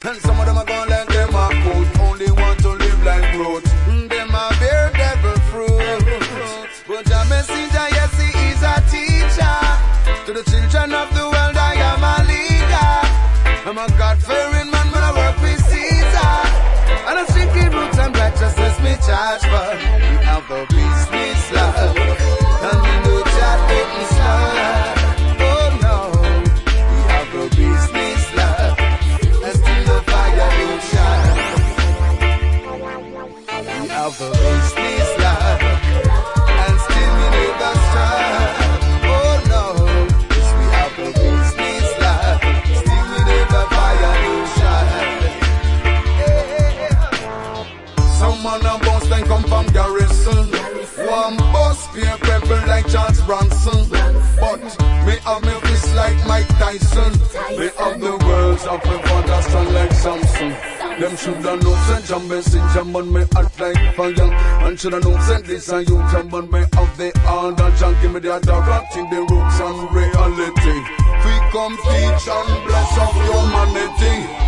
And some of them are gonna let them a quote, only want to live like growth. Them a bear devil fruit. But a messenger, yes, he is a teacher. To the children of the world, I am a leader. I'm a God-fearing man, but I work with Caesar. And I strictly roots and righteousness me charge for. We have the business love. And we know that didn't stop. Oh no, we have the business love. And still the fire don't shine. We have the business love. And still we never stop. Oh no, yes we have the business love. Still we never fire don't shine. Someone a boss then come from Garrison. One boss peer pebble like Charles Bronson. But me have me fist like Mike Tyson. Me have the words of a father strong like Samson. Them shoulda know St. John messenger man me act like fire. And shoulda know St. Lisa you can man me have the order. John give me the authority, the roots and reality. We come teach and bless of humanity.